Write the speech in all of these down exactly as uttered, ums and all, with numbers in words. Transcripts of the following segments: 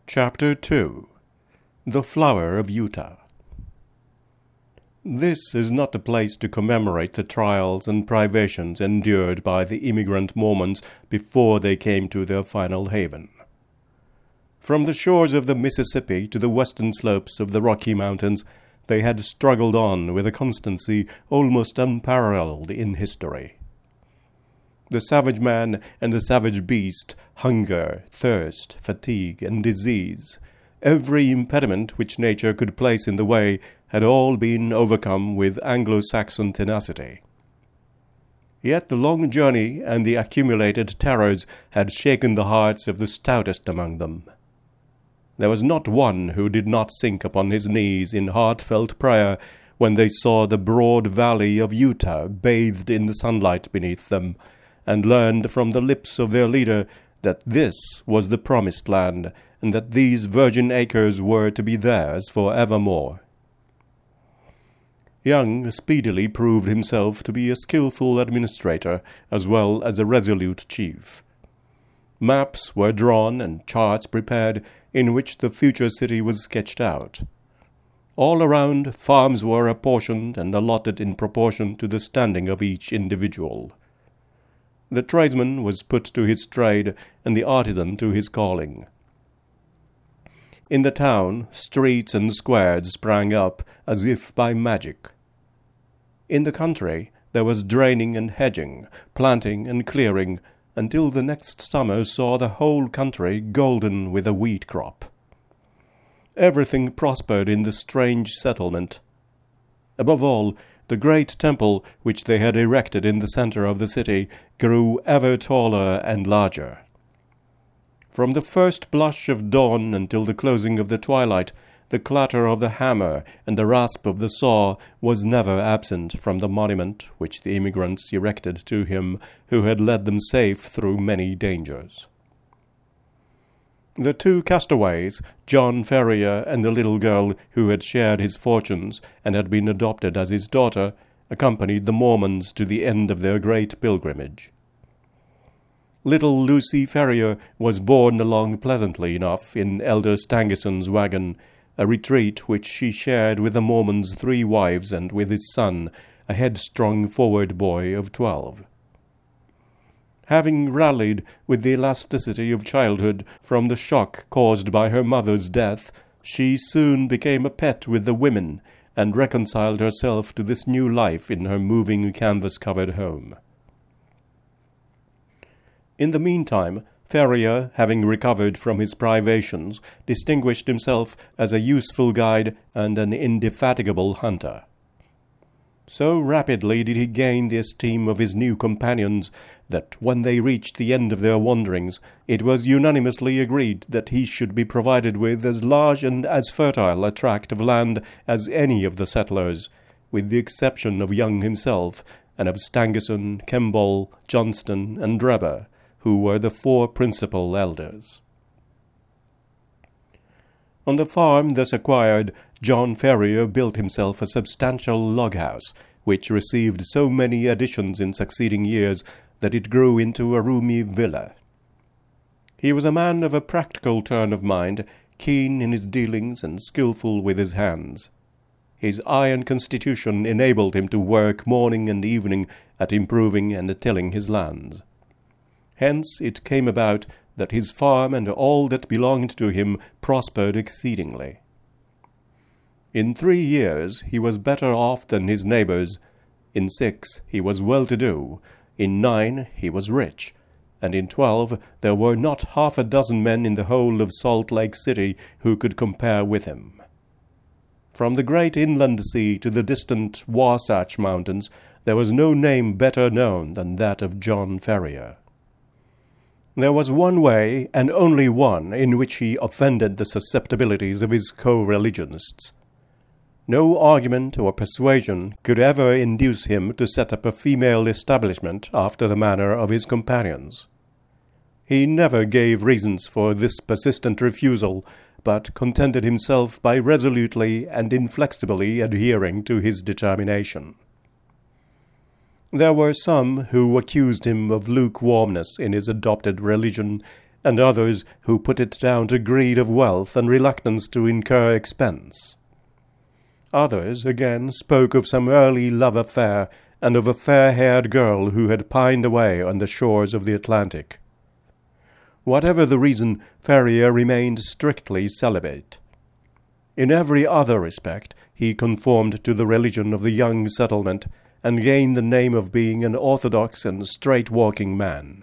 Chapter two. The Flower of Utah. This is not the place to commemorate the trials and privations endured by the immigrant Mormons before they came to their final haven. From the shores of the Mississippi to the western slopes of the Rocky Mountains, they had struggled on with a constancy almost unparalleled in history. The savage man and the savage beast, hunger, thirst, fatigue, and disease, every impediment which nature could place in the way, had all been overcome with Anglo-Saxon tenacity. Yet the long journey and the accumulated terrors had shaken the hearts of the stoutest among them. There was not one who did not sink upon his knees in heartfelt prayer when they saw the broad valley of Utah bathed in the sunlight beneath them, and learned from the lips of their leader that this was the promised land, and that these virgin acres were to be theirs for evermore. Young speedily proved himself to be a skilful administrator as well as a resolute chief. Maps were drawn and charts prepared in which the future city was sketched out. All around, farms were apportioned and allotted in proportion to the standing of each individual. The tradesman was put to his trade, and the artisan to his calling. In the town, streets and squares sprang up as if by magic. In the country, there was draining and hedging, planting and clearing, until the next summer saw the whole country golden with a wheat crop. Everything prospered in the strange settlement. Above all, the great temple which they had erected in the center of the city grew ever taller and larger. From the first blush of dawn until the closing of the twilight, the clatter of the hammer and the rasp of the saw was never absent from the monument which the immigrants erected to him who had led them safe through many dangers. The two castaways, John Ferrier and the little girl who had shared his fortunes and had been adopted as his daughter, accompanied the Mormons to the end of their great pilgrimage. Little Lucy Ferrier was borne along pleasantly enough in Elder Stangerson's wagon, a retreat which she shared with the Mormon's three wives and with his son, a headstrong forward boy of twelve. Having rallied with the elasticity of childhood from the shock caused by her mother's death, she soon became a pet with the women, and reconciled herself to this new life in her moving canvas-covered home. In the meantime, Ferrier, having recovered from his privations, distinguished himself as a useful guide and an indefatigable hunter. So rapidly did he gain the esteem of his new companions that when they reached the end of their wanderings, it was unanimously agreed that he should be provided with as large and as fertile a tract of land as any of the settlers, with the exception of Young himself, and of Stangerson, Kemble, Johnston, and Drebber, who were the four principal elders. On the farm thus acquired, John Ferrier built himself a substantial log house, which received so many additions in succeeding years that it grew into a roomy villa. He was a man of a practical turn of mind, keen in his dealings and skilful with his hands. His iron constitution enabled him to work morning and evening at improving and tilling his lands. Hence it came about that his farm and all that belonged to him prospered exceedingly. In three years he was better off than his neighbors. In six he was well-to-do. In nine he was rich. And in twelve there were not half a dozen men in the whole of Salt Lake City who could compare with him. From the great inland sea to the distant Wasatch Mountains, there was no name better known than that of John Ferrier. There was one way, and only one, in which he offended the susceptibilities of his co-religionists. No argument or persuasion could ever induce him to set up a female establishment after the manner of his companions. He never gave reasons for this persistent refusal, but contented himself by resolutely and inflexibly adhering to his determination. There were some who accused him of lukewarmness in his adopted religion, and others who put it down to greed of wealth and reluctance to incur expense. Others, again, spoke of some early love affair and of a fair-haired girl who had pined away on the shores of the Atlantic. Whatever the reason, Ferrier remained strictly celibate. In every other respect, he conformed to the religion of the young settlement, and gained the name of being an orthodox and straight-walking man.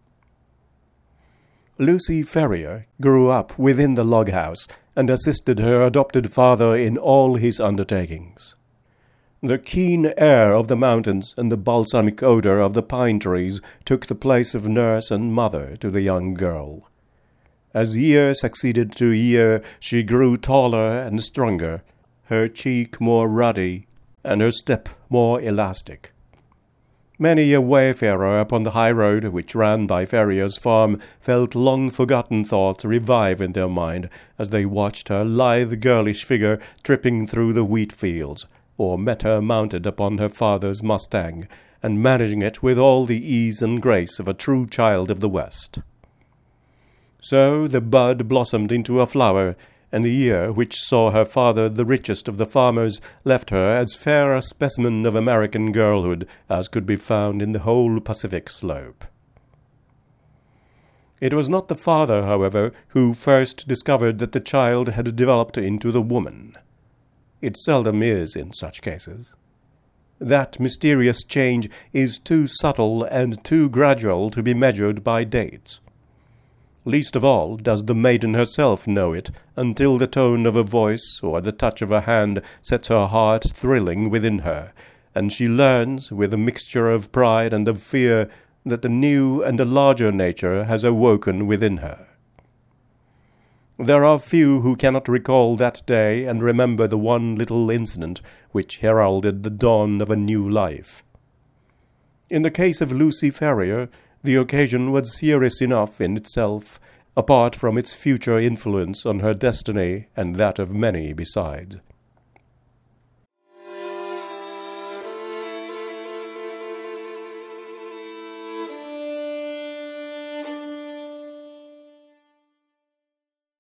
Lucy Ferrier grew up within the log house, and assisted her adopted father in all his undertakings. The keen air of the mountains and the balsamic odor of the pine trees took the place of nurse and mother to the young girl. As year succeeded to year, she grew taller and stronger, her cheek more ruddy, and her step more elastic. Many a wayfarer upon the high road which ran by Ferrier's farm felt long-forgotten thoughts revive in their mind as they watched her lithe girlish figure tripping through the wheat fields, or met her mounted upon her father's Mustang, and managing it with all the ease and grace of a true child of the West. So the bud blossomed into a flower, and the year which saw her father the richest of the farmers left her as fair a specimen of American girlhood as could be found in the whole Pacific slope. It was not the father, however, who first discovered that the child had developed into the woman. It seldom is in such cases. That mysterious change is too subtle and too gradual to be measured by dates. Least of all does the maiden herself know it until the tone of a voice or the touch of a hand sets her heart thrilling within her, and she learns, with a mixture of pride and of fear, that a new and a larger nature has awoken within her. There are few who cannot recall that day and remember the one little incident which heralded the dawn of a new life. In the case of Lucy Ferrier, the occasion was serious enough in itself, apart from its future influence on her destiny and that of many besides.